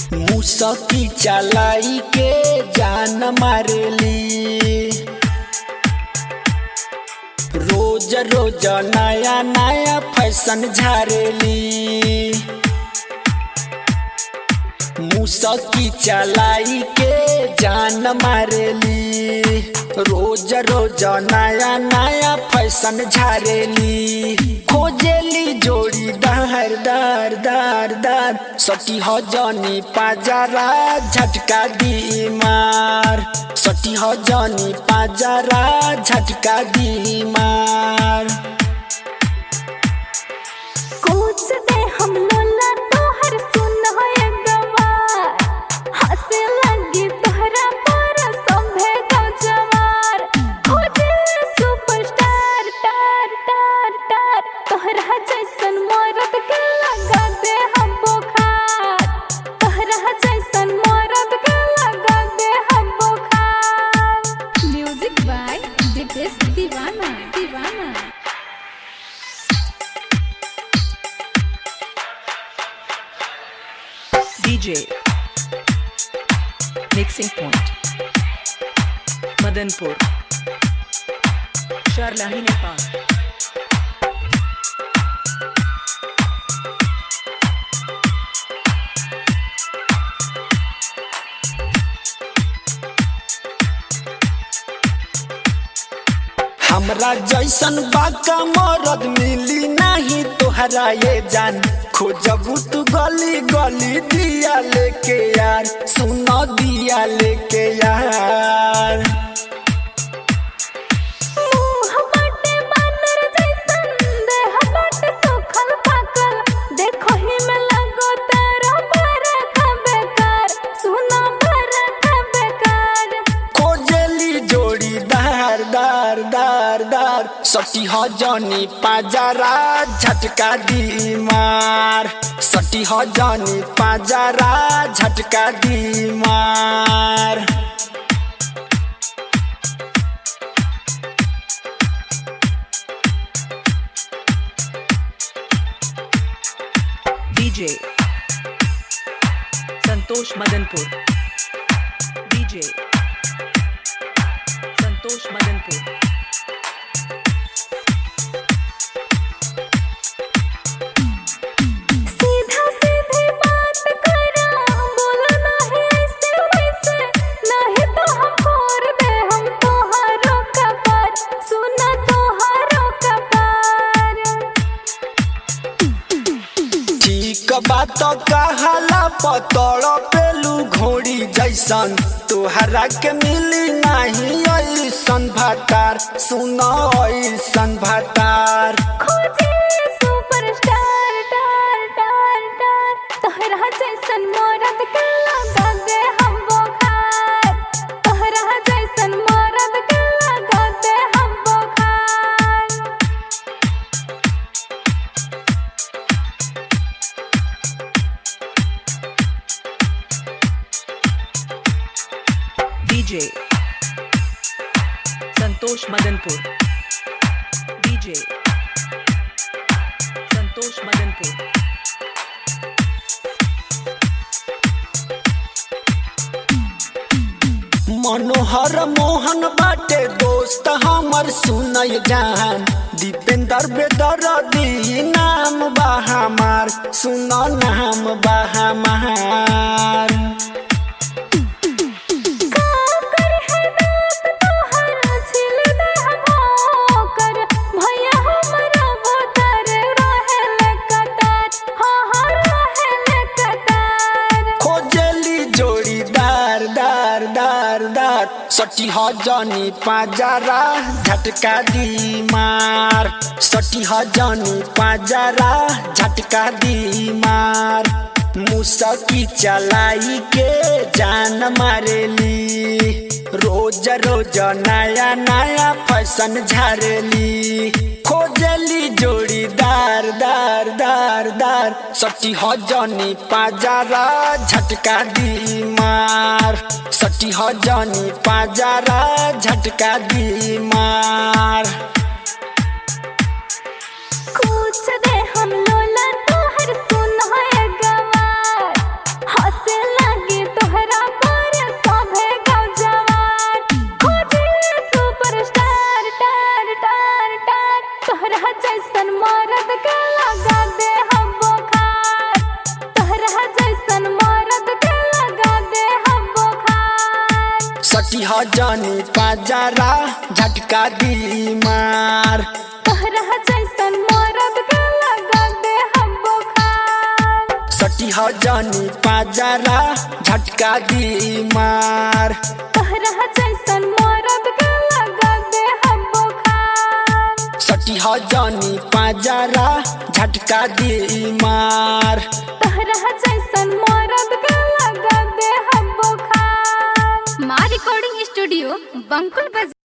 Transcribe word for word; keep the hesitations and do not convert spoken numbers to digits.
मुसकी चलाई के जान मारेली। रोज रोज नया नया फैशन झारेली। मुसकी चलाई के जान मारेली। रोज रोज नया नया फैशन झारेली। खोजेली जोड़ी दार दार दार दार सटी हो जानी पाजरा झटका दी मार। सटी हो जानी पाजरा झटका दी मार। कुछ दे हम लोला तोहर सुन हो गवार। हंसे लगी तोहरा पर संभे गजवार। खोजे सुपरस्टार टार टार टार तोहरा जैसन मरद के लगा दे हम बुखार। तोहरा जैसन मरद के लगा दे हम बुखार। म्यूजिक बाय दीपेश दीवाना दीवाना। D J Mixing Point Madanpur Sharlahi Nepal। हमरा जैसन बाका मरद मिली नहीं तोहरा ये जान। खोजबू तू गली गली दिया लेके यार। सुनो दिया लेके यार। मुँह बाटे बानर जैसन देह बाटे सुखल पाकल। देखो ही में लगो तेरा बरखा बेकार। सुना बरखा बेकार। खोजली जोड़ी दार दार दार दार सटी हो जानी पाजरा झटका दी मार। सटी हो जानी पाजरा झटका दी मार। D J Santosh Madanpur D J Santosh Madanpur। सीधा सीधी बात करा बोला नहीं ऐसे वैसे। नहीं तो हम फोड़ दे हम तोहारों का पार। सुना तोहारों का पार। ठीक बात कहला पतड़ पेलू घोड़ी जैसन। तोहरा के मिली नहीं ऐसन भातार। सुनो ऐसन भातार। खोजे सुपरस्टार टार टार टार तोहरा जैसन मरद के लगा दे हम बुखार। तोहरा जैसन मरद के लगा दे हम बुखार। D J Santosh Madanpur D J Santosh Madanpur। मनोहर मोहन बाटे दोस्त हमर सुनय जान। दीपेंद्र बेदर्दी नाम बा हमार। सुनो नाम बा हमार। काकर है दांत तोहर छिल दे हम ओकर। भैया हमरा बोतर रहेले कतार। हाँ हाँ रहेले कतार। खोजली जोड़ी दार दार दार दार सटी हो जानी पाजरा झटका दी मार। सटी हो जानी पाजरा झटका दी मार। मुसकी चलाई के जान मारेली। रोज रोज नया नया फैशन झारेली। खोजली जोड़ी दार दार दार दार सटी हो जानी पाजरा झटका दी मार। सटी हो जानी पाजरा झटका दी मार। कुछ दे हम लोला तोहर सुन हो गवार। हंसे सटी ह जानी पाजरा झटका दी मार तोहरा जैसन मरद के लगा दे हम बुखार सटी ह जानी पाजरा झटका दी मार तोहरा जैसन मरद के लगा दे हम बुखार सटी ह जानी पाजरा झटका दी मार तोहरा जैसन मरद के लगा दे हम बुखार। माँ रिकॉर्डिंग स्टूडियो बंकुल बाजार।